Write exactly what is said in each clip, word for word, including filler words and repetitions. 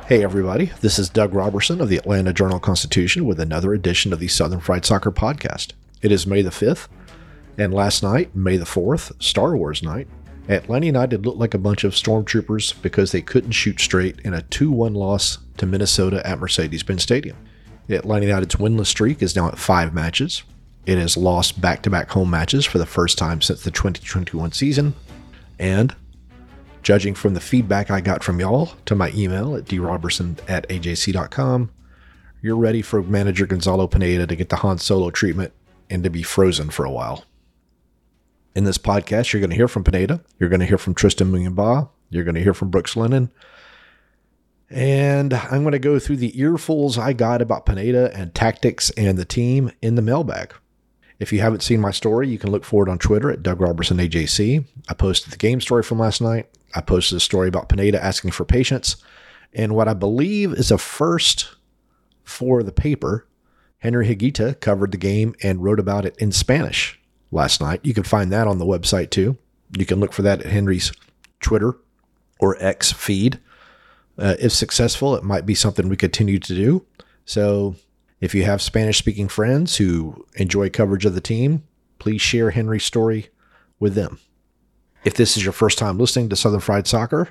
Hey everybody, this is Doug Robertson of the Atlanta Journal-Constitution with another edition of the Southern Fried Soccer Podcast. It is May the fifth, and last night, May the fourth, Star Wars night, Atlanta United looked like a bunch of stormtroopers because they couldn't shoot straight in a two one loss to Minnesota at Mercedes-Benz Stadium. Atlanta United's winless streak is now at five matches. It has lost back-to-back home matches for the first time since the twenty twenty-one season, and judging from the feedback I got from y'all to my email at d robertson at a j c dot com, you're ready for manager Gonzalo Pineda to get the Han Solo treatment and to be frozen for a while. In this podcast, you're going to hear from Pineda, you're going to hear from Tristan Muyumba, you're going to hear from Brooks Lennon, and I'm going to go through the earfuls I got about Pineda and tactics and the team in the mailbag. If you haven't seen my story, you can look for it on Twitter at Doug Robertson A J C. I posted the game story from last night. I posted a story about Pineda asking for patience. And what I believe is a first for the paper, Henry Higuita covered the game and wrote about it in Spanish last night. You can find that on the website too. You can look for that at Henry's Twitter or X feed. Uh, if successful, it might be something we continue to do. So if you have Spanish-speaking friends who enjoy coverage of the team, please share Henry's story with them. If this is your first time listening to Southern Fried Soccer,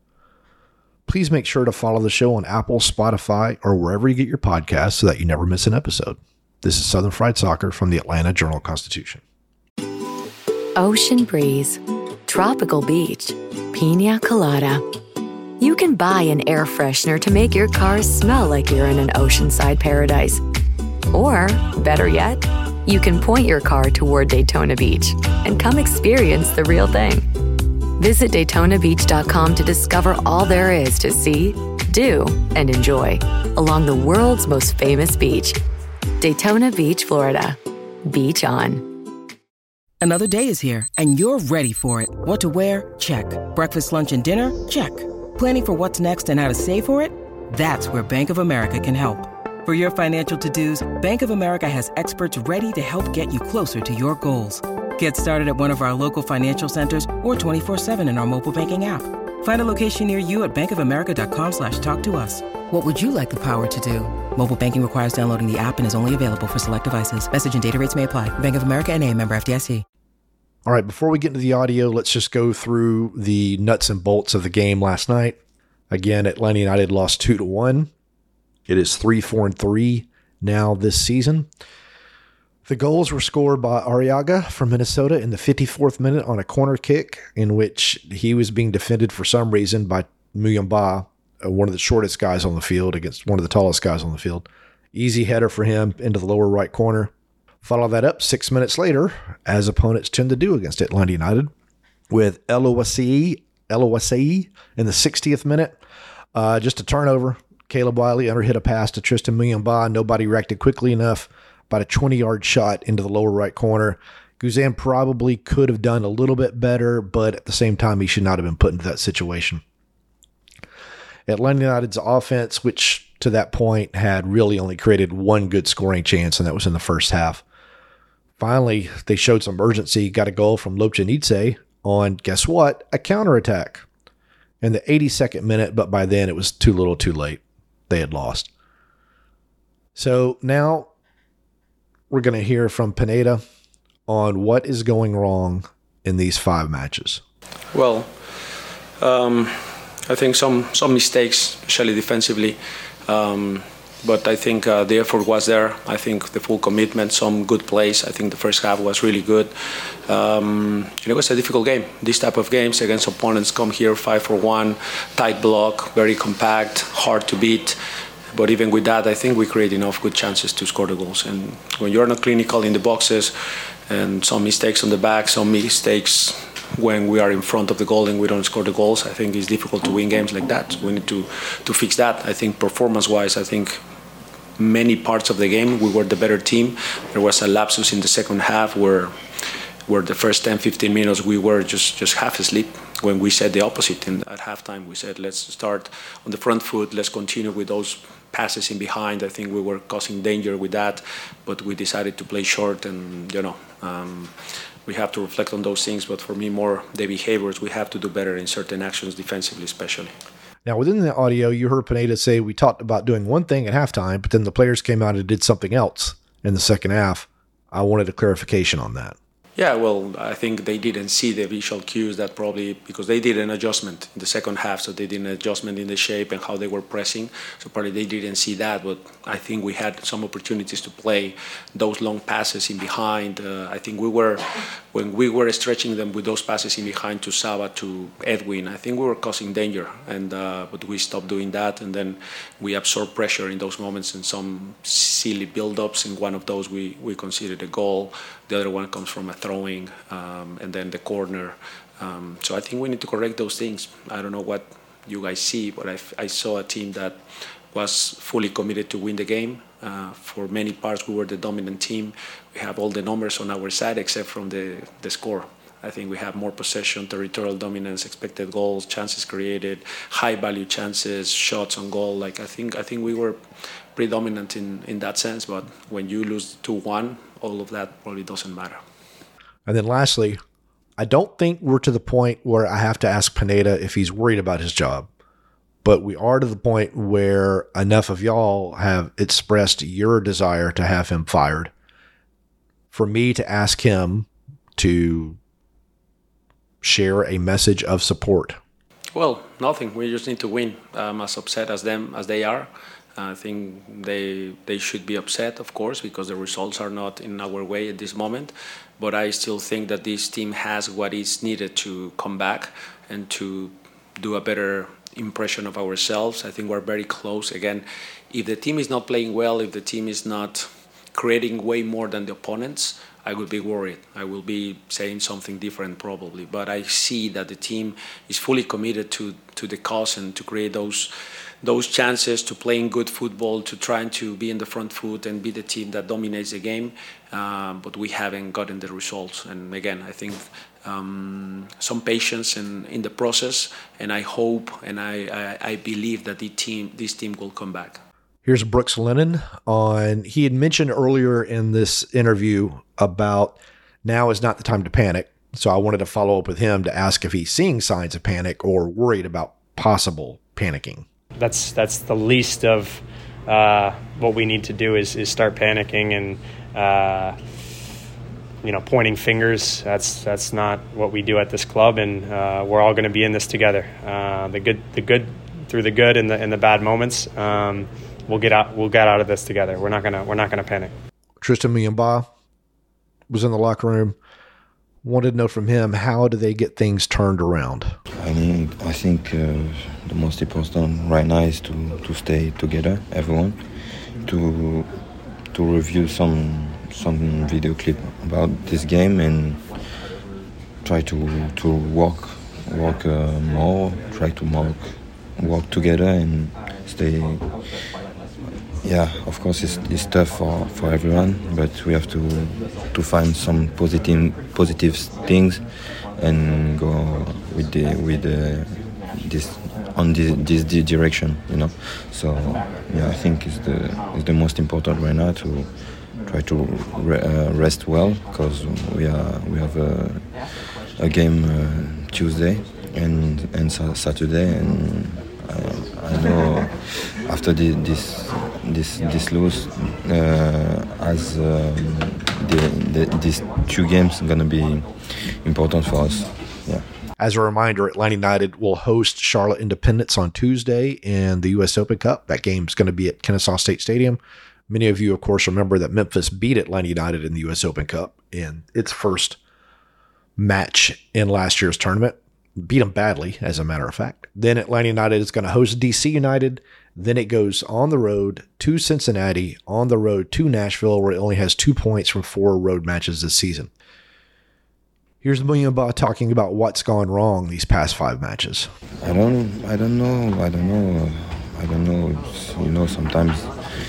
please make sure to follow the show on Apple, Spotify, or wherever you get your podcasts so that you never miss an episode. This is Southern Fried Soccer from the Atlanta Journal-Constitution. Ocean breeze, tropical beach, pina colada. You can buy an air freshener to make your car smell like you're in an oceanside paradise. Or, better yet, you can point your car toward Daytona Beach and come experience the real thing. Visit Daytona Beach dot com to discover all there is to see, do, and enjoy along the world's most famous beach. Daytona Beach, Florida. Beach on. Another day is here, and you're ready for it. What to wear? Check. Breakfast, lunch, and dinner? Check. Planning for what's next and how to save for it? That's where Bank of America can help. For your financial to-dos, Bank of America has experts ready to help get you closer to your goals. Get started at one of our local financial centers or twenty-four seven in our mobile banking app. Find a location near you at bankofamerica.com slash talk to us. What would you like the power to do? Mobile banking requires downloading the app and is only available for select devices. Message and data rates may apply. Bank of America N A, member F D I C. All right, before we get into the audio, let's just go through the nuts and bolts of the game last night. Again, Atlanta United lost two to one. It is three, four, and three now this season. The goals were scored by Arriaga from Minnesota in the fifty-fourth minute on a corner kick in which he was being defended for some reason by Muyumba, one of the shortest guys on the field against one of the tallest guys on the field. Easy header for him into the lower right corner. Follow that up six minutes later, as opponents tend to do against Atlanta United, with Elowasei Elowasei in the sixtieth minute. Uh, just a turnover. Caleb Wiley underhit a pass to Tristan Muyumba. Nobody reacted quickly enough. About a twenty-yard shot into the lower right corner. Guzan probably could have done a little bit better, but at the same time, he should not have been put into that situation. Atlanta United's offense, which to that point had really only created one good scoring chance, and that was in the first half. Finally, they showed some urgency, got a goal from Lobjanidze on, guess what, a counterattack in the eighty-second minute, but by then it was too little too late. They had lost. So now we're going to hear from Pineda on what is going wrong in these five matches. Well, um, I think some, some mistakes, especially defensively. Um, But I think uh, the effort was there. I think the full commitment, some good plays. I think the first half was really good. Um, it was a difficult game. This type of games against opponents come here five for one, tight block, very compact, hard to beat. But even with that, I think we create enough good chances to score the goals. And when you're not clinical in the boxes and some mistakes on the back, some mistakes when we are in front of the goal and we don't score the goals, I think it's difficult to win games like that. We need to, to fix that. I think performance-wise, I think many parts of the game we were the better team. There was a lapsus in the second half where where the first ten, fifteen minutes we were just, just half asleep, when we said the opposite. And at halftime we said, let's start on the front foot, let's continue with those passes in behind. I think we were causing danger with that, but we decided to play short, and you know, um, we have to reflect on those things. But for me, more the behaviors, we have to do better in certain actions defensively especially. Now, within the audio, you heard Pineda say we talked about doing one thing at halftime, but then the players came out and did something else in the second half. I wanted a clarification on that. Yeah, well, I think they didn't see the visual cues that probably because they did an adjustment in the second half, so they did an adjustment in the shape and how they were pressing. So probably they didn't see that, but I think we had some opportunities to play those long passes in behind. Uh, I think we were, when we were stretching them with those passes in behind to Saba, to Edwin, I think we were causing danger, and uh, but we stopped doing that, and then we absorbed pressure in those moments and some silly build-ups. In one of those, we, we conceded a goal. The other one comes from a throwing, um, and then the corner. Um, so I think we need to correct those things. I don't know what you guys see, but I, I saw a team that was fully committed to win the game. Uh, for many parts, we were the dominant team. We have all the numbers on our side except from the, the score. I think we have more possession, territorial dominance, expected goals, chances created, high-value chances, shots on goal. Like I think, I think we were predominant in, in that sense. But when you lose two one, all of that probably doesn't matter. And then lastly, I don't think we're to the point where I have to ask Pineda if he's worried about his job, but we are to the point where enough of y'all have expressed your desire to have him fired for me to ask him to share a message of support. Well, nothing. We just need to win. I'm as upset as them as they are. I think they they should be upset, of course, because the results are not in our way at this moment. But I still think that this team has what is needed to come back and to do a better impression of ourselves. I think we're very close. Again, if the team is not playing well, if the team is not creating way more than the opponents, I would be worried. I will be saying something different probably. But I see that the team is fully committed to, to the cause and to create those those chances, to playing good football, to trying to be in the front foot and be the team that dominates the game. Um, but we haven't gotten the results. And again, I think um, some patience in, in the process. And I hope and I, I, I believe that the team, this team will come back. Here's Brooks Lennon on, he had mentioned earlier in this interview about now is not the time to panic. So I wanted to follow up with him to ask if he's seeing signs of panic or worried about possible panicking. That's that's the least of uh, what we need to do is, is start panicking and uh, you know pointing fingers. That's that's not what we do at this club, and uh, we're all going to be in this together. Uh, the good the good through the good and the and the bad moments. Um, we'll get out we'll get out of this together. We're not gonna we're not gonna panic. Tristan Muyumba was in the locker room. Wanted to know from him, how do they get things turned around? I mean, I think uh, the most important right now is to, to stay together, everyone, to to review some some video clip about this game and try to to work work uh, more, try to work work together and stay. Yeah, of course it's, it's tough for, for everyone, but we have to to find some positive positive things and go with the with the, this on the, this, this direction, you know. So yeah, I think it's the it's the most important right now to try to re, uh, rest well, because we are we have a, a game uh, Tuesday and and Saturday, and I, I know after the, this. This this lose uh, as um, the, the, these two games are going to be important for us. Yeah. As a reminder, Atlanta United will host Charlotte Independence on Tuesday in the U S Open Cup. That game's going to be at Kennesaw State Stadium. Many of you, of course, remember that Memphis beat Atlanta United in the U S Open Cup in its first match in last year's tournament. Beat them badly, as a matter of fact. Then Atlanta United is going to host D C United. Then it goes on the road to Cincinnati, on the road to Nashville, where it only has two points from four road matches this season. Here's Muyumba talking about what's gone wrong these past five matches. I don't, I don't know, I don't know, I don't know. It's, you know, sometimes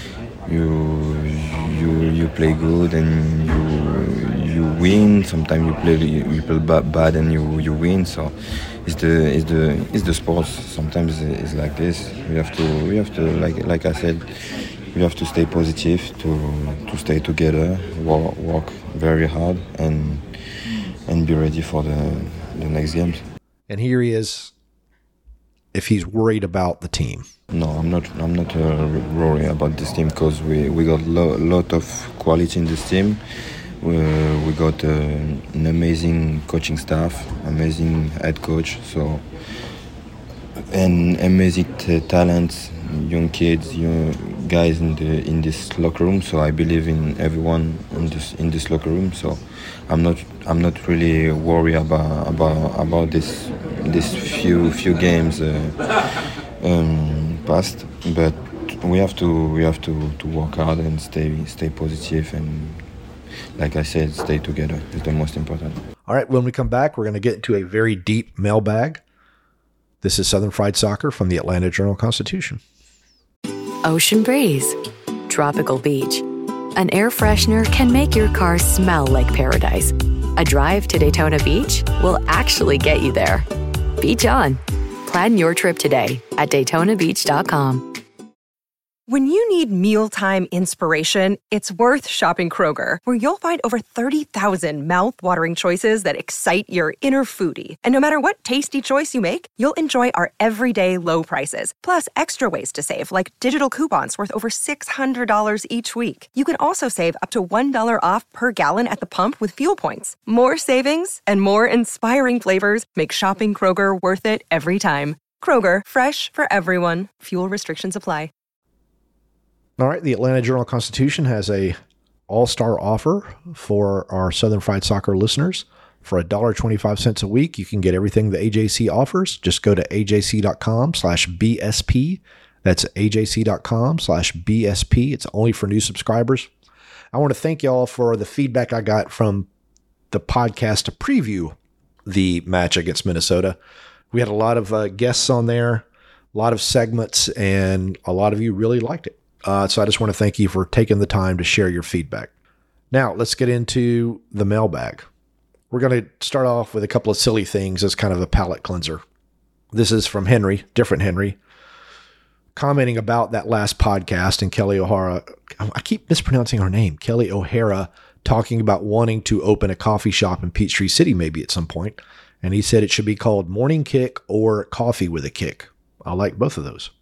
you you you play good and you you win. Sometimes you play you play bad and you you win. So. It's the it's the it's the sports. Sometimes it's like this. We have to we have to like like I said, we have to stay positive, to to stay together, work, work very hard, and and be ready for the the next games. And here he is if he's worried about the team. No, I'm not. I'm not uh, worried about this team because we we got a lo- lot of quality in this team. We, we got uh, an amazing coaching staff, amazing head coach, so and amazing t- talents, young kids, young guys in the in this locker room. So I believe in everyone in this in this locker room. So I'm not I'm not really worried about about about this this few few games uh, um, past, but we have to we have to, to work hard and stay stay positive and, like I said, stay together is the most important. All right, when we come back, we're going to get into a very deep mailbag. This is Southern Fried Soccer from the Atlanta Journal-Constitution. Ocean breeze, tropical beach. An air freshener can make your car smell like paradise. A drive to Daytona Beach will actually get you there. Beach on. Plan your trip today at Daytona Beach dot com. When you need mealtime inspiration, it's worth shopping Kroger, where you'll find over thirty thousand mouth-watering choices that excite your inner foodie. And no matter what tasty choice you make, you'll enjoy our everyday low prices, plus extra ways to save, like digital coupons worth over six hundred dollars each week. You can also save up to one dollar off per gallon at the pump with fuel points. More savings and more inspiring flavors make shopping Kroger worth it every time. Kroger, fresh for everyone. Fuel restrictions apply. All right, the Atlanta Journal-Constitution has a all-star offer for our Southern Fried Soccer listeners. For one dollar and twenty-five cents a week, you can get everything the A J C offers. Just go to A J C dot com slash B S P. That's A J C dot com slash B S P. It's only for new subscribers. I want to thank y'all for the feedback I got from the podcast to preview the match against Minnesota. We had a lot of uh, guests on there, a lot of segments, and a lot of you really liked it. Uh, so I just want to thank you for taking the time to share your feedback. Now, let's get into the mailbag. We're going to start off with a couple of silly things as kind of a palate cleanser. This is from Henry, different Henry, commenting about that last podcast and Kelly O'Hara. I keep mispronouncing her name, Kelly O'Hara, talking about wanting to open a coffee shop in Peachtree City maybe at some point. And he said it should be called Morning Kick or Coffee with a Kick. I like both of those.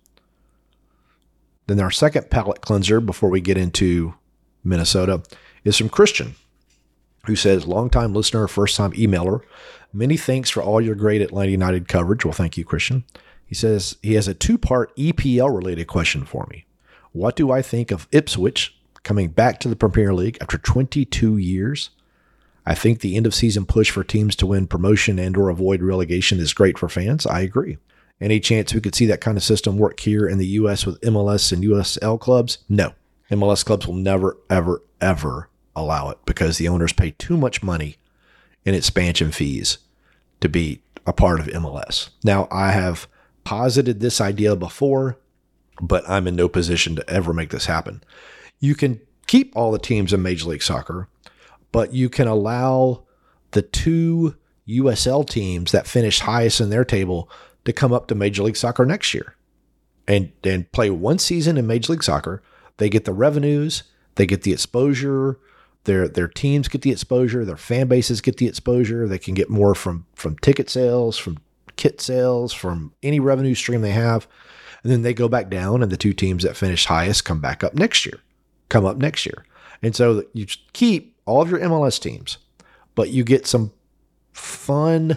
Then our second palate cleanser before we get into Minnesota is from Christian, who says, longtime listener, first-time emailer, many thanks for all your great Atlanta United coverage. Well, thank you, Christian. He says he has a two-part E P L-related question for me. What do I think of Ipswich coming back to the Premier League after twenty-two years? I think the end-of-season push for teams to win promotion and or avoid relegation is great for fans. I agree. Any chance we could see that kind of system work here in the U S with M L S and U S L clubs? No. M L S clubs will never, ever, ever allow it because the owners pay too much money in expansion fees to be a part of M L S. Now, I have posited this idea before, but I'm in no position to ever make this happen. You can keep all the teams in Major League Soccer, but you can allow the two U S L teams that finished highest in their table to come up to Major League Soccer next year and, and play one season in Major League Soccer. They get the revenues, they get the exposure, their their teams get the exposure, their fan bases get the exposure. They can get more from, from ticket sales, from kit sales, from any revenue stream they have. And then they go back down and the two teams that finished highest come back up next year, come up next year. And so you keep all of your M L S teams, but you get some fun,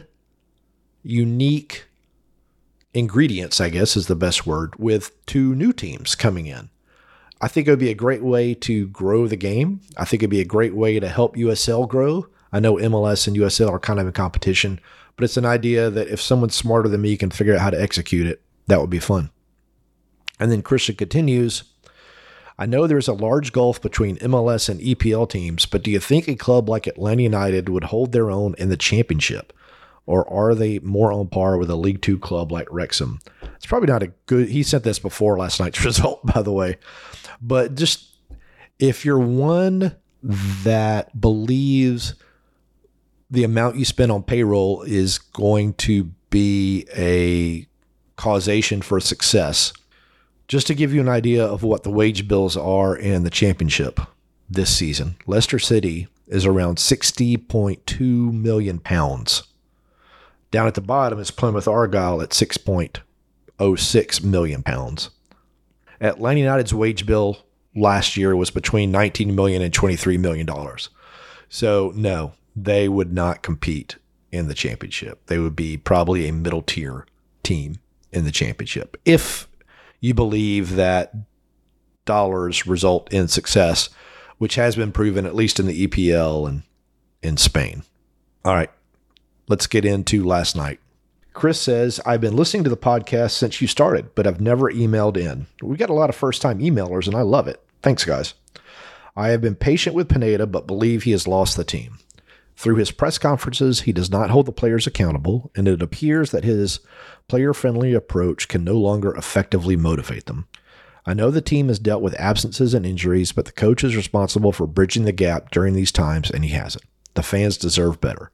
unique ingredients, I guess is the best word, with two new teams coming in. I think it would be a great way to grow the game. I think it'd be a great way to help U S L grow. I know M L S and U S L are kind of in competition, but it's an idea that if someone smarter than me can figure out how to execute it, that would be fun. And then Christian continues, I know there's a large gulf between M L S and E P L teams, but do you think a club like Atlanta United would hold their own in the championship? Or are they more on par with a League Two club like Wrexham? It's probably not a good, he sent this before last night's result, by the way. But just if you're one that believes the amount you spend on payroll is going to be a causation for success, just to give you an idea of what the wage bills are in the championship this season, Leicester City is around sixty point two million pounds. Down at the bottom is Plymouth Argyle at six point oh six million pounds. Atlanta United's wage bill last year was between nineteen million dollars and twenty-three million dollars. So no, they would not compete in the championship. They would be probably a middle tier team in the championship. If you believe that dollars result in success, which has been proven at least in the E P L and in Spain. All right, let's get into last night. Chris says, I've been listening to the podcast since you started, but I've never emailed in. We got a lot of first-time emailers, and I love it. Thanks, guys. I have been patient with Pineda, but believe he has lost the team. Through his press conferences, he does not hold the players accountable, and it appears that his player-friendly approach can no longer effectively motivate them. I know the team has dealt with absences and injuries, but the coach is responsible for bridging the gap during these times, and he hasn't. The fans deserve better.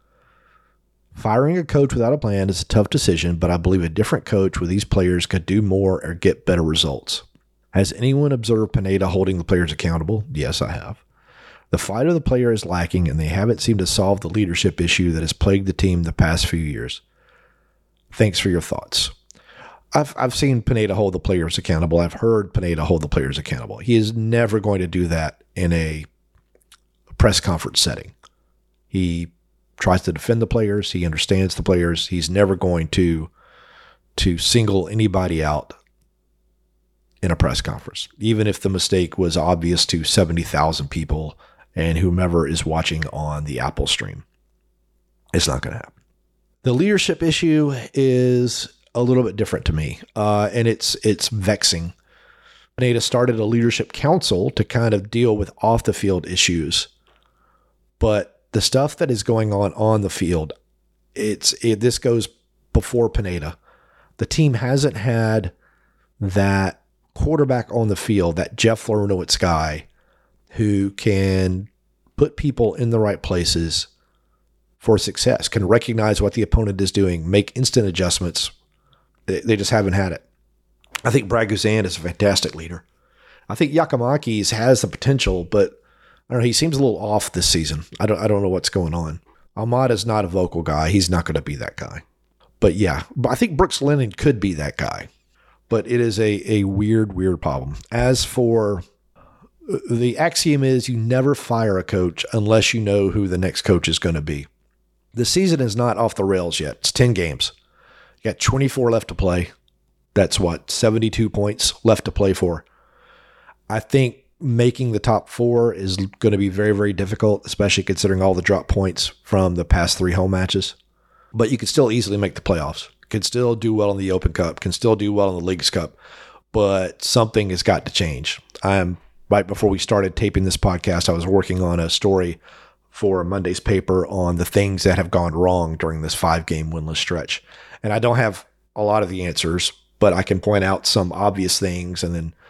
Firing a coach without a plan is a tough decision, but I believe a different coach with these players could do more or get better results. Has anyone observed Pineda holding the players accountable? Yes, I have. The fight of the player is lacking, and they haven't seemed to solve the leadership issue that has plagued the team the past few years. Thanks for your thoughts. I've I've seen Pineda hold the players accountable. I've heard Pineda hold the players accountable. He is never going to do that in a press conference setting. He tries to defend the players. He understands the players. He's never going to to single anybody out in a press conference, even if the mistake was obvious to seventy thousand people and whomever is watching on the Apple stream. It's not going to happen. The leadership issue is a little bit different to me, uh, and it's it's vexing. Pineda started a leadership council to kind of deal with off-the-field issues, but the stuff that is going on on the field, it's it, this goes before Pineda. The team hasn't had that quarterback on the field, that Jeff Larunowitz guy who can put people in the right places for success, can recognize what the opponent is doing, make instant adjustments. They, they just haven't had it. I think Brad Guzan is a fantastic leader. I think Giakoumakis has the potential, but I don't know, he seems a little off this season. I don't I don't know what's going on. Almada's not a vocal guy. He's not going to be that guy. But yeah, I think Brooks Lennon could be that guy. But it is a, a weird, weird problem. As for the axiom is you never fire a coach unless you know who the next coach is going to be. The season is not off the rails yet. It's ten games. You got twenty-four left to play. That's what, seventy-two points left to play for. I think making the top four is going to be very, very difficult, especially considering all the drop points from the past three home matches. But you could still easily make the playoffs. Can still do well in the Open Cup. Can still do well in the Leagues Cup. But something has got to change. I'm right before we started taping this podcast, I was working on a story for Monday's paper on the things that have gone wrong during this five-game winless stretch. And I don't have a lot of the answers, but I can point out some obvious things and then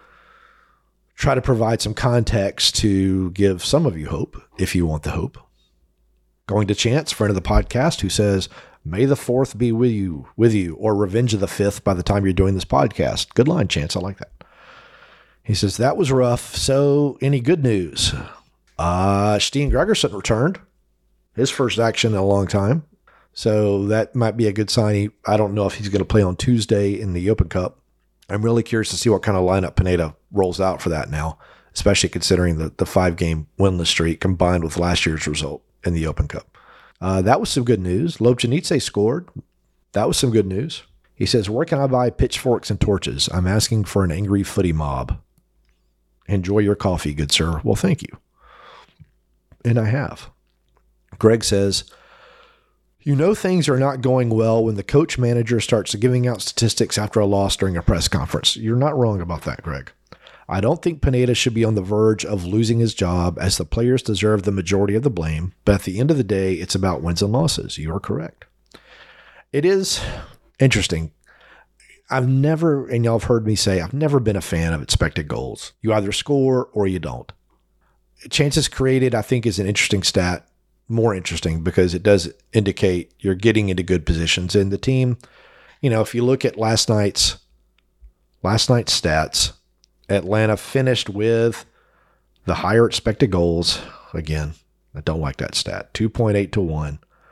try to provide some context to give some of you hope, if you want the hope. Going to Chance, friend of the podcast, who says, May the fourth be with you, with you, or Revenge of the fifth by the time you're doing this podcast. Good line, Chance. I like that. He says, that was rough. So any good news? Uh, Steen Gregerson returned. His first action in a long time. So that might be a good sign. He, I don't know if he's going to play on Tuesday in the Open Cup. I'm really curious to see what kind of lineup Pineda rolls out for that now, especially considering the, the five-game winless streak combined with last year's result in the Open Cup. Uh, that was some good news. Lobjanidze scored. That was some good news. He says, where can I buy pitchforks and torches? I'm asking for an angry footy mob. Enjoy your coffee, good sir. Well, thank you. And I have. Greg says, you know things are not going well when the coach manager starts giving out statistics after a loss during a press conference. You're not wrong about that, Greg. I don't think Pineda should be on the verge of losing his job, as the players deserve the majority of the blame, but at the end of the day, it's about wins and losses. You are correct. It is interesting. I've never, and y'all have heard me say, I've never been a fan of expected goals. You either score or you don't. Chances created, I think, is an interesting stat. More interesting because it does indicate you're getting into good positions. And the team, you know, if you look at last night's last night's stats, Atlanta finished with the higher expected goals. Again, I don't like that stat. two point eight to one.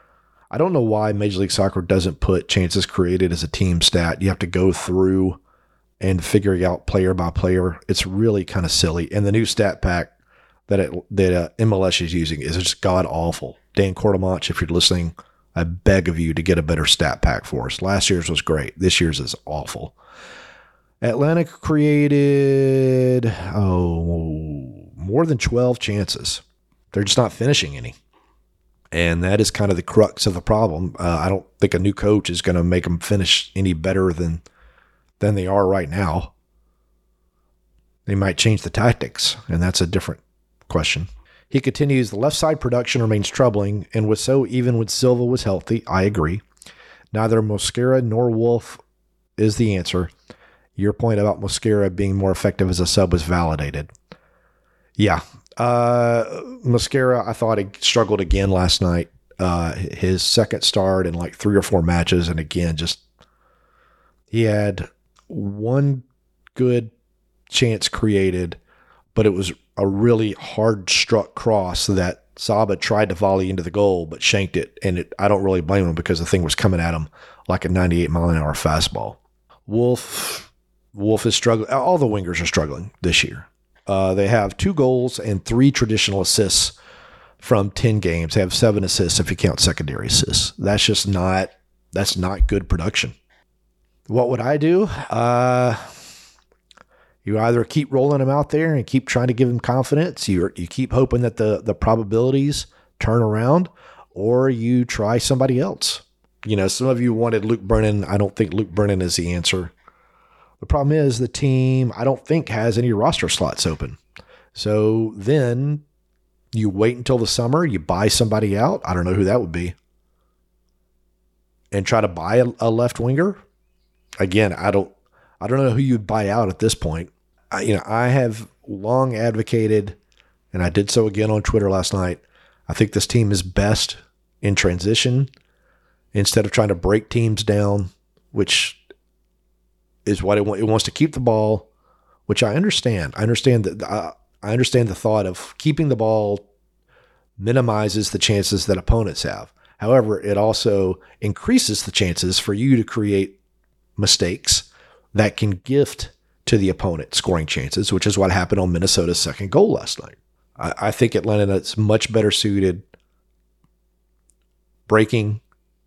I don't know why Major League Soccer doesn't put chances created as a team stat. You have to go through and figuring out player by player. It's really kind of silly. And the new stat pack that it, that uh, M L S is using is just god awful. Dan Quartermont, if you're listening, I beg of you to get a better stat pack for us. Last year's was great. This year's is awful. Atlanta created, oh, more than twelve chances. They're just not finishing any. And that is kind of the crux of the problem. Uh, I don't think a new coach is going to make them finish any better than than they are right now. They might change the tactics, and that's a different question. He continues, the left side production remains troubling, and was so even when Silva was healthy. I agree. Neither Mosquera nor Wolf is the answer. Your point about Mosquera being more effective as a sub was validated. Yeah. Uh, Mosquera, I thought he struggled again last night. Uh, his second start in like three or four matches, and again, just he had one good chance created, but it was a really hard struck cross that Saba tried to volley into the goal, but shanked it. And it, I don't really blame him because the thing was coming at him like a ninety-eight mile an hour fastball. Wolf, Wolf is struggling. All the wingers are struggling this year. Uh, they have two goals and three traditional assists from ten games. They have seven assists if you count secondary assists. That's just not, that's not good production. What would I do? Uh, you either keep rolling them out there and keep trying to give them confidence. You you keep hoping that the, the probabilities turn around, or you try somebody else. You know, some of you wanted Luke Brennan. I don't think Luke Brennan is the answer. The problem is the team, I don't think, has any roster slots open. So then you wait until the summer, you buy somebody out. I don't know who that would be. And try to buy a, a left winger. Again, I don't I don't know who you'd buy out at this point. I, you know, I have long advocated, and I did so again on Twitter last night, I think this team is best in transition instead of trying to break teams down, which is what it wants. It wants to keep the ball, which I understand. I understand that. Uh, I understand the thought of keeping the ball minimizes the chances that opponents have. However, it also increases the chances for you to create mistakes that can gift to the opponent scoring chances, which is what happened on Minnesota's second goal last night. I, I think Atlanta is much better suited breaking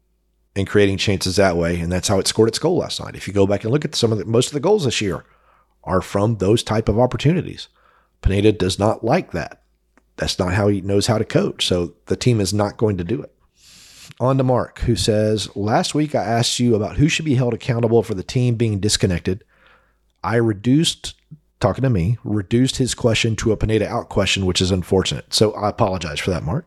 and creating chances that way, and that's how it scored its goal last night. If you go back and look at some of the, most of the goals this year are from those type of opportunities. Pineda does not like that. That's not how he knows how to coach, so the team is not going to do it. On to Mark, who says, last week I asked you about who should be held accountable for the team being disconnected. I reduced, talking to me, reduced his question to a Pineda out question, which is unfortunate. So I apologize for that, Mark.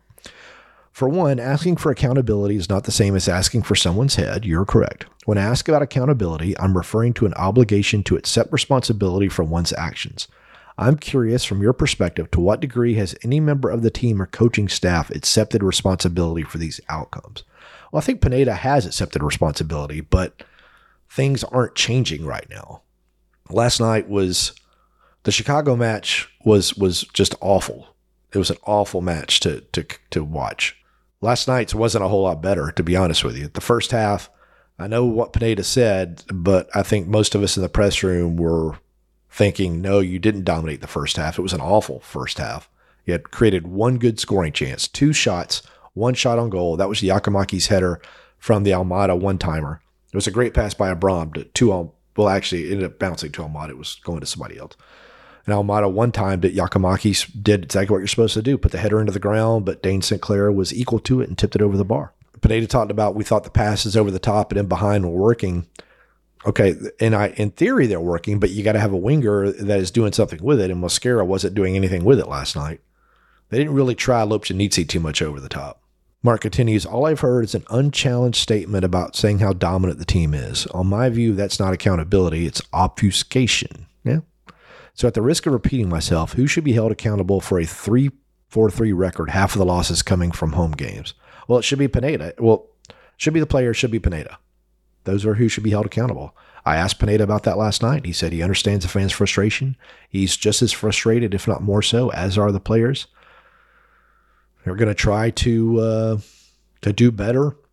For one, asking for accountability is not the same as asking for someone's head. You're correct. When I ask about accountability, I'm referring to an obligation to accept responsibility for one's actions. I'm curious from your perspective, to what degree has any member of the team or coaching staff accepted responsibility for these outcomes? Well, I think Pineda has accepted responsibility, but things aren't changing right now. Last night was, the Chicago match was was just awful. It was an awful match to to to watch. Last night's wasn't a whole lot better, to be honest with you. The first half, I know what Pineda said, but I think most of us in the press room were thinking, no, you didn't dominate the first half. It was an awful first half. You had created one good scoring chance, two shots, one shot on goal. That was Yakimaki's header from the Almada one-timer. It was a great pass by Abram to, to Al- well, actually, it ended up bouncing to Almada. It was going to somebody else. And Almada one time that Yakamaki did exactly what you're supposed to do, put the header into the ground, but Dane Sinclair was equal to it and tipped it over the bar. Pineda talked about, we thought the passes over the top and in behind were working. Okay, and I, in theory, they're working, but you got to have a winger that is doing something with it, and Mosquera wasn't doing anything with it last night. They didn't really try Lobjanitsi too much over the top. Mark continues, all I've heard is an unchallenged statement about saying how dominant the team is. On my view, that's not accountability, it's obfuscation. Yeah. So at the risk of repeating myself, who should be held accountable for a three four three record, half of the losses coming from home games? Well, it should be Pineda. Well, should be the player, should be Pineda. Those are who should be held accountable. I asked Pineda about that last night. He said he understands the fans' frustration. He's just as frustrated, if not more so, as are the players. They're going to try to uh, to do better.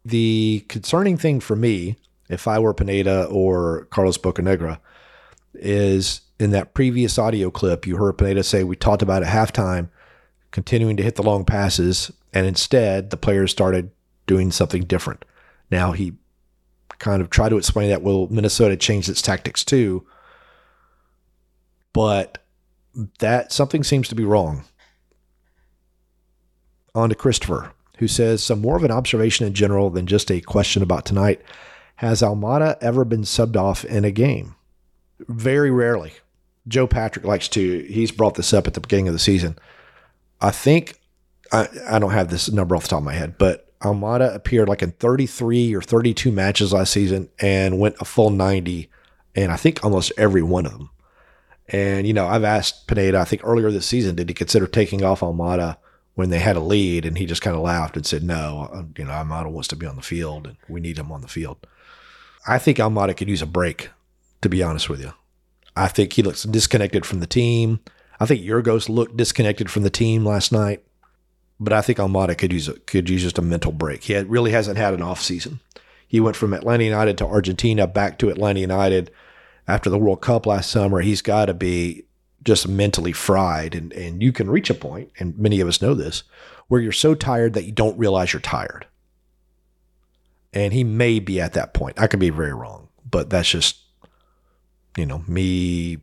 The concerning thing for me, if I were Pineda or Carlos Bocanegra, is in that previous audio clip, you heard Pineda say, we talked about at halftime, continuing to hit the long passes, and instead the players started doing something different. Now he kind of tried to explain that, well, Minnesota changed its tactics too, but that something seems to be wrong. On to Christopher, who says, some more of an observation in general than just a question about tonight. Has Almada ever been subbed off in a game? Very rarely. Joe Patrick likes to, he's brought this up at the beginning of the season. I think, I, I don't have this number off the top of my head, but Almada appeared like in thirty-three or thirty-two matches last season and went a full ninety, and I think almost every one of them. And, you know, I've asked Pineda, I think earlier this season, did he consider taking off Almada when they had a lead? And he just kind of laughed and said, no, you know, Almada wants to be on the field and we need him on the field. I think Almada could use a break, to be honest with you. I think he looks disconnected from the team. I think Yorgos looked disconnected from the team last night, but I think Almada could use a, could use just a mental break. He had, really hasn't had an off season. He went from Atlanta United to Argentina, back to Atlanta United after the World Cup last summer. He's got to be just mentally fried, and, and you can reach a point, and many of us know this, where you're so tired that you don't realize you're tired. And he may be at that point. I could be very wrong, but that's just, you know, me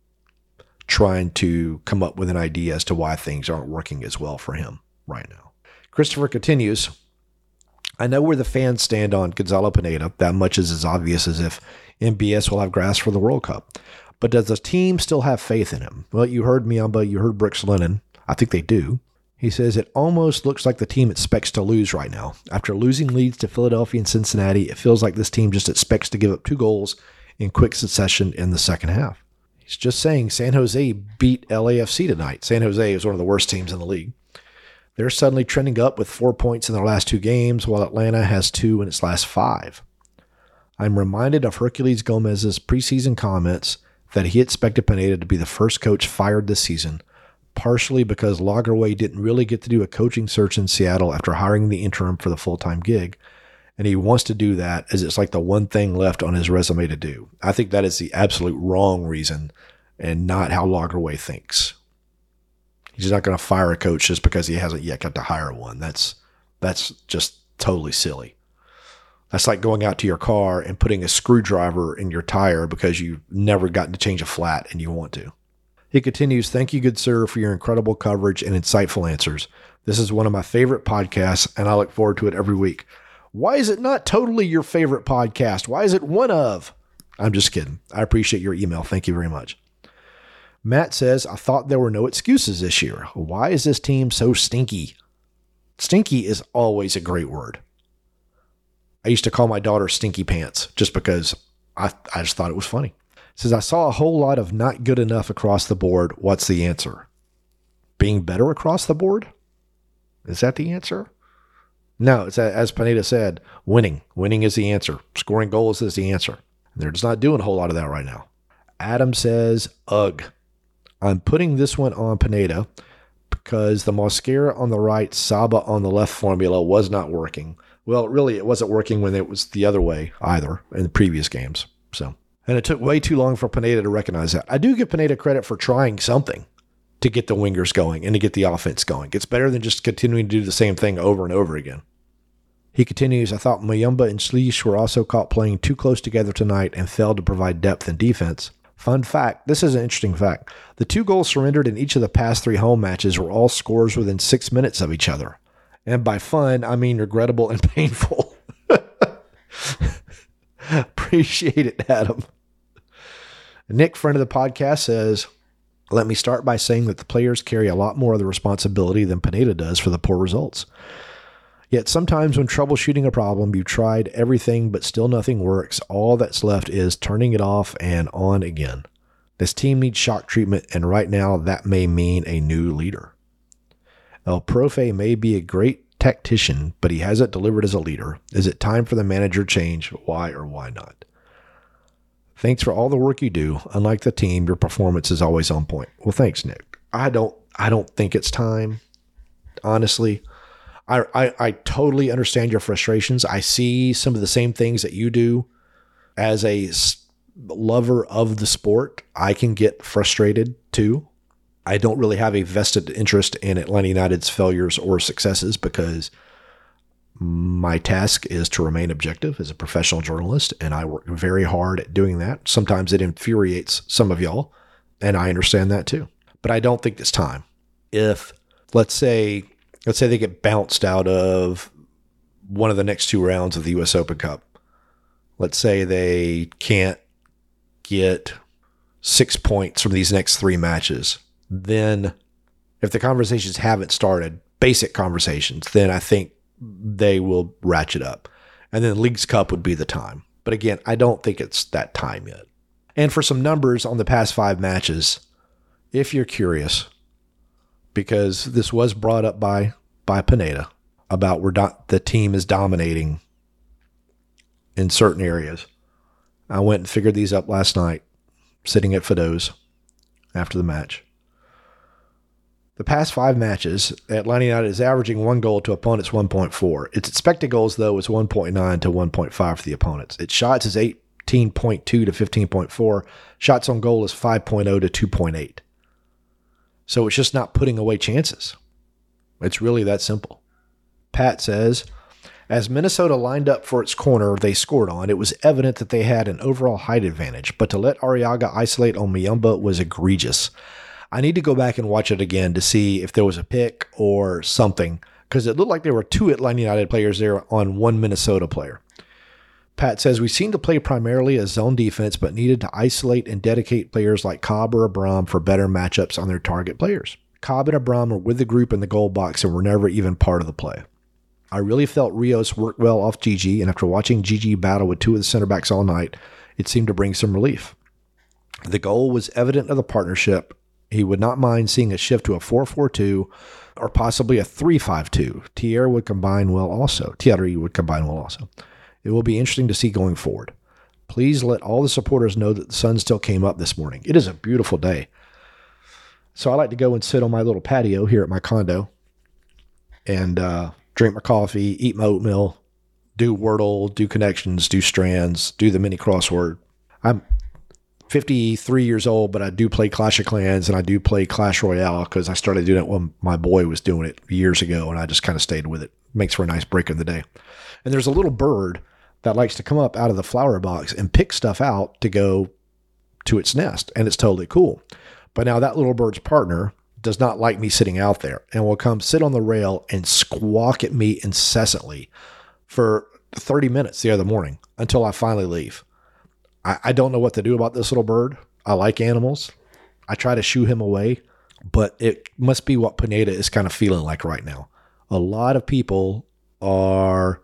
trying to come up with an idea as to why things aren't working as well for him right now. Christopher continues, I know where the fans stand on Gonzalo Pineda. That much is as obvious as if M B S will have grass for the World Cup. But does the team still have faith in him? Well, you heard Miamba, you heard Brooks Lennon. I think they do. He says it almost looks like the team expects to lose right now. After losing leads to Philadelphia and Cincinnati, it feels like this team just expects to give up two goals in quick succession in the second half. He's just saying San Jose beat L A F C tonight. San Jose is one of the worst teams in the league. They're suddenly trending up with four points in their last two games, while Atlanta has two in its last five. I'm reminded of Herculez Gomez's preseason comments that he expected Pineda to be the first coach fired this season, partially because Lagerwey didn't really get to do a coaching search in Seattle after hiring the interim for the full-time gig, and he wants to do that as it's like the one thing left on his resume to do. I think that is the absolute wrong reason and not how Lagerwey thinks. He's not going to fire a coach just because he hasn't yet got to hire one. That's that's just totally silly. That's like going out to your car and putting a screwdriver in your tire because you've never gotten to change a flat and you want to. He continues, thank you, good sir, for your incredible coverage and insightful answers. This is one of my favorite podcasts, and I look forward to it every week. Why is it not totally your favorite podcast? Why is it one of? I'm just kidding. I appreciate your email. Thank you very much. Matt says, I thought there were no excuses this year. Why is this team so stinky? Stinky is always a great word. I used to call my daughter Stinky Pants just because I, I just thought it was funny. It says, I saw a whole lot of not good enough across the board. What's the answer? Being better across the board? Is that the answer? No, it's as Pineda said, winning. Winning is the answer. Scoring goals is the answer. And they're just not doing a whole lot of that right now. Adam says, ugh. I'm putting this one on Pineda because the Mosquera on the right, Saba on the left formula was not working. Well, really, it wasn't working when it was the other way either in the previous games. So, and it took way too long for Pineda to recognize that. I do give Pineda credit for trying something to get the wingers going and to get the offense going. It's better than just continuing to do the same thing over and over again. He continues, I thought Muyumba and Schleich were also caught playing too close together tonight and failed to provide depth and defense. Fun fact, this is an interesting fact. The two goals surrendered in each of the past three home matches were all scores within six minutes of each other. And by fun, I mean regrettable and painful. Appreciate it, Adam. Nick, friend of the podcast, says, let me start by saying that the players carry a lot more of the responsibility than Pineda does for the poor results. Yet sometimes when troubleshooting a problem, you've tried everything, but still nothing works. All that's left is turning it off and on again. This team needs shock treatment, and right now that may mean a new leader. El Profe may be a great tactician, but he hasn't delivered as a leader. Is it time for the manager change? Why or why not? Thanks for all the work you do. Unlike the team, your performance is always on point. Well, thanks, Nick. I don't I don't think it's time. Honestly, I, I, I totally understand your frustrations. I see some of the same things that you do. As a lover of the sport, I can get frustrated too. I don't really have a vested interest in Atlanta United's failures or successes because my task is to remain objective as a professional journalist, and I work very hard at doing that. Sometimes it infuriates some of y'all, and I understand that too. But I don't think it's time. If, let's say, let's say they get bounced out of one of the next two rounds of the U S Open Cup. Let's say they can't get six points from these next three matches. Then if the conversations haven't started, basic conversations, then I think they will ratchet up. And then Leagues Cup would be the time. But again, I don't think it's that time yet. And for some numbers on the past five matches, if you're curious, because this was brought up by, by Pineda about where do- the team is dominating in certain areas. I went and figured these up last night, sitting at Fido's after the match. The past five matches, Atlanta United is averaging one goal to opponents one point four. Its expected goals, though, is one point nine to one point five for the opponents. Its shots is eighteen point two to fifteen point four. Shots on goal is five point oh to two point eight. So it's just not putting away chances. It's really that simple. Pat says, as Minnesota lined up for its corner they scored on, it was evident that they had an overall height advantage, but to let Arriaga isolate on Muyumba was egregious. I need to go back and watch it again to see if there was a pick or something, because it looked like there were two Atlanta United players there on one Minnesota player. Pat says, we seem to play primarily a zone defense, but needed to isolate and dedicate players like Cobb or Abram for better matchups on their target players. Cobb and Abram were with the group in the goal box and were never even part of the play. I really felt Rios worked well off Gigi, and after watching Gigi battle with two of the center backs all night, it seemed to bring some relief. The goal was evident of the partnership. He would not mind seeing a shift to a four four two or possibly a three five two. Thierry would combine well also. Thierry would combine well also. It will be interesting to see going forward. Please let all the supporters know that the sun still came up this morning. It is a beautiful day. So I like to go and sit on my little patio here at my condo and uh, drink my coffee, eat my oatmeal, do Wordle, do connections, do strands, do the mini crossword. I'm fifty-three years old, but I do play Clash of Clans and I do play Clash Royale because I started doing it when my boy was doing it years ago, and I just kind of stayed with it. Makes for a nice break in the day. And there's a little bird that likes to come up out of the flower box and pick stuff out to go to its nest, and it's totally cool. But now that little bird's partner does not like me sitting out there and will come sit on the rail and squawk at me incessantly for thirty minutes the other morning until I finally leave. I don't know what to do about this little bird. I like animals. I try to shoo him away, but it must be what Pineda is kind of feeling like right now. A lot of people are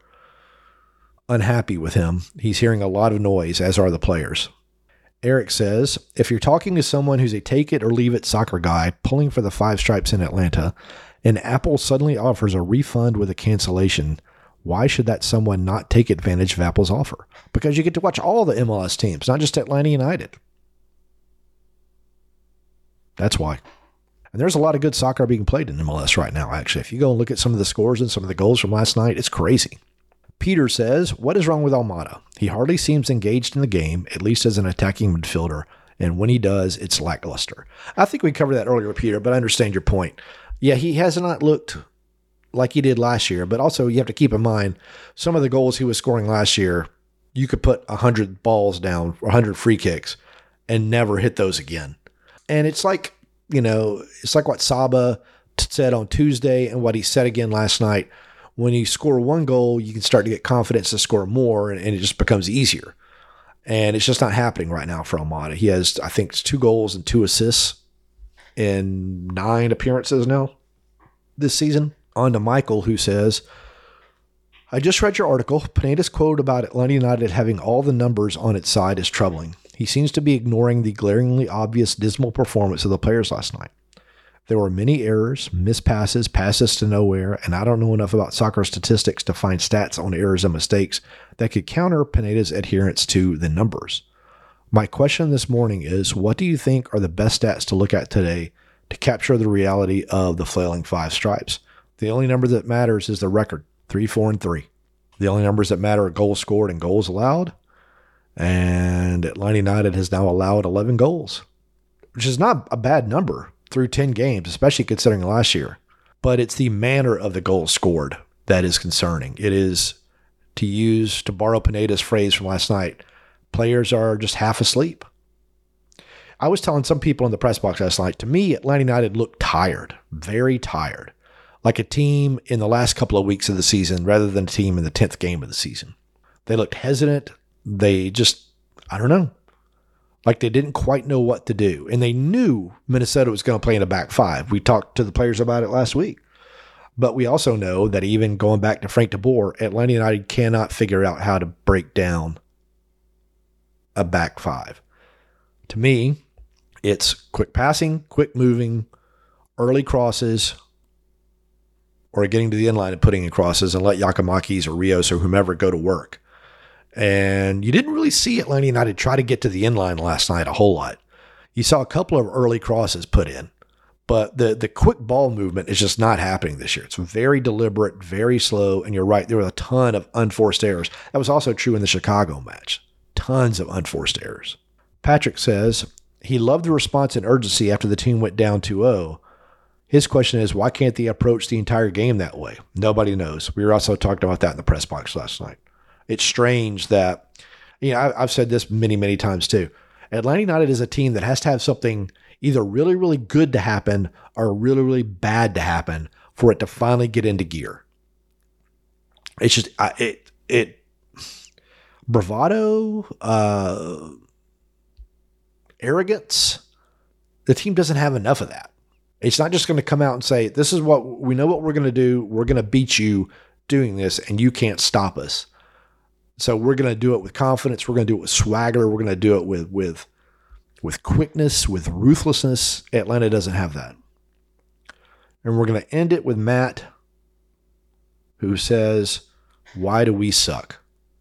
unhappy with him. He's hearing a lot of noise, as are the players. Eric says, if you're talking to someone who's a take it or leave it soccer guy pulling for the five stripes in Atlanta, and Apple suddenly offers a refund with a cancellation, why should that someone not take advantage of Apple's offer? Because you get to watch all the M L S teams, not just Atlanta United. That's why. And there's a lot of good soccer being played in M L S right now, actually. If you go and look at some of the scores and some of the goals from last night, it's crazy. Peter says, what is wrong with Almada? He hardly seems engaged in the game, at least as an attacking midfielder, and when he does, it's lackluster. I think we covered that earlier, Peter, but I understand your point. Yeah, he has not looked like he did last year, but also you have to keep in mind some of the goals he was scoring last year, you could put one hundred balls down, or one hundred free kicks, and never hit those again. And it's like, you know, it's like what Saba t- said on Tuesday and what he said again last night. When you score one goal, you can start to get confidence to score more, and, and it just becomes easier. And it's just not happening right now for Almada. He has, I think, two goals and two assists in nine appearances now this season. On to Michael, who says, I just read your article. Pineda's quote about Atlanta United having all the numbers on its side is troubling. He seems to be ignoring the glaringly obvious dismal performance of the players last night. There were many errors, missed passes, passes to nowhere, and I don't know enough about soccer statistics to find stats on errors and mistakes that could counter Pineda's adherence to the numbers. My question this morning is, what do you think are the best stats to look at today to capture the reality of the flailing five stripes? The only number that matters is the record, three, four, and three. The only numbers that matter are goals scored and goals allowed. And Atlanta United has now allowed eleven goals, which is not a bad number through ten games, especially considering last year. But it's the manner of the goals scored that is concerning. It is, to use, to borrow Pineda's phrase from last night, players are just half asleep. I was telling some people in the press box last night, to me, Atlanta United looked tired, very tired, like a team in the last couple of weeks of the season rather than a team in the tenth game of the season. They looked hesitant. They just, I don't know, like they didn't quite know what to do. And they knew Minnesota was going to play in a back five. We talked to the players about it last week. But we also know that even going back to Frank DeBoer, Atlanta United cannot figure out how to break down a back five. To me, it's quick passing, quick moving, early crosses, or getting to the end line and putting in crosses and let Giacomakis or Rios or whomever go to work. And you didn't really see Atlanta United try to get to the end line last night a whole lot. You saw a couple of early crosses put in, but the, the quick ball movement is just not happening this year. It's very deliberate, very slow, and you're right, there were a ton of unforced errors. That was also true in the Chicago match. Tons of unforced errors. Patrick says he loved the response and urgency after the team went down two oh. His question is, why can't they approach the entire game that way? Nobody knows. We were also talking about that in the press box last night. It's strange that, you know, I've said this many, many times too. Atlanta United is a team that has to have something either really, really good to happen or really, really bad to happen for it to finally get into gear. It's just, it, it, bravado, uh, arrogance. The team doesn't have enough of that. It's not just going to come out and say, this is what we know what we're going to do. We're going to beat you doing this and you can't stop us. So we're going to do it with confidence. We're going to do it with swagger. We're going to do it with, with, with quickness, with ruthlessness. Atlanta doesn't have that. And we're going to end it with Matt, who says, why do we suck?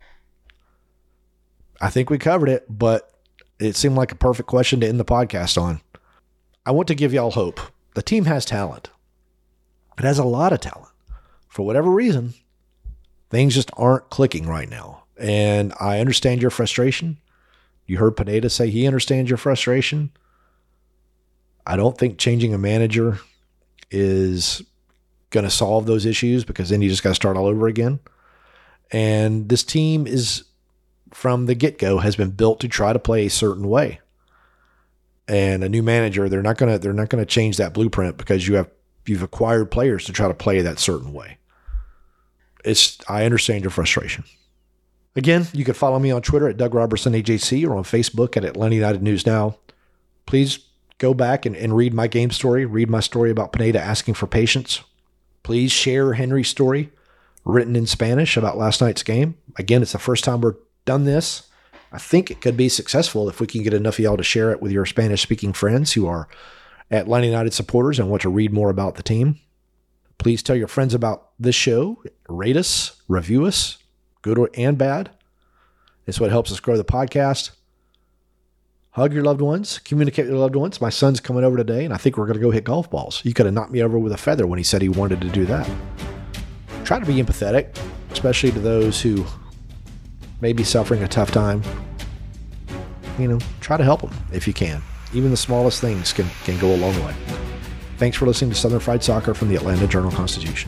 I think we covered it, but it seemed like a perfect question to end the podcast on. I want to give y'all hope. The team has talent. It has a lot of talent. For whatever reason, things just aren't clicking right now. And I understand your frustration. You heard Pineda say he understands your frustration. I don't think changing a manager is going to solve those issues because then you just got to start all over again. And this team is, from the get-go, has been built to try to play a certain way. And a new manager, they're not going to they're not going to change that blueprint because you have you've acquired players to try to play that certain way. It's I understand your frustration. Again, you can follow me on Twitter at Doug Robertson A J C or on Facebook at Atlanta United News Now. Please go back and, and read my game story. Read my story about Pineda asking for patience. Please share Henry's story written in Spanish about last night's game. Again, it's the first time we've done this. I think it could be successful if we can get enough of y'all to share it with your Spanish-speaking friends who are Atlanta United supporters and want to read more about the team. Please tell your friends about this show. Rate us, review us, good and bad. It's what helps us grow the podcast. Hug your loved ones. Communicate with your loved ones. My son's coming over today, and I think we're going to go hit golf balls. He could have knocked me over with a feather when he said he wanted to do that. Try to be empathetic, especially to those who may be suffering a tough time. You know, try to help them if you can. Even the smallest things can, can go a long way. Thanks for listening to Southern Fried Soccer from the Atlanta Journal-Constitution.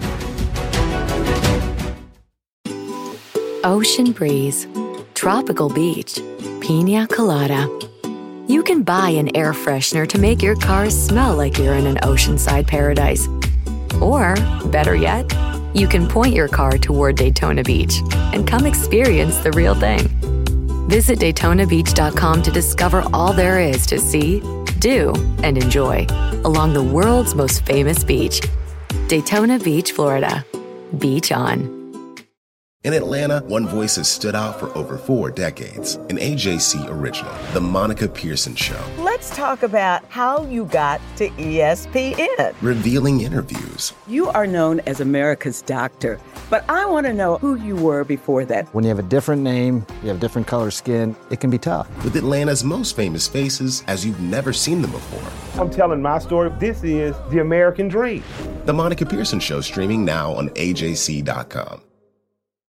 Ocean breeze, tropical beach, pina colada. You can buy an air freshener to make your car smell like you're in an oceanside paradise. Or, better yet, you can point your car toward Daytona Beach and come experience the real thing. Visit Daytona Beach dot com to discover all there is to see, do, and enjoy along the world's most famous beach, Daytona Beach, Florida. Beach on. In Atlanta, one voice has stood out for over four decades. An A J C original, The Monica Pearson Show. Let's talk about how you got to E S P N. Revealing interviews. You are known as America's doctor, but I want to know who you were before that. When you have a different name, you have different color skin, it can be tough. With Atlanta's most famous faces as you've never seen them before. I'm telling my story. This is the American dream. The Monica Pearson Show, streaming now on A J C dot com.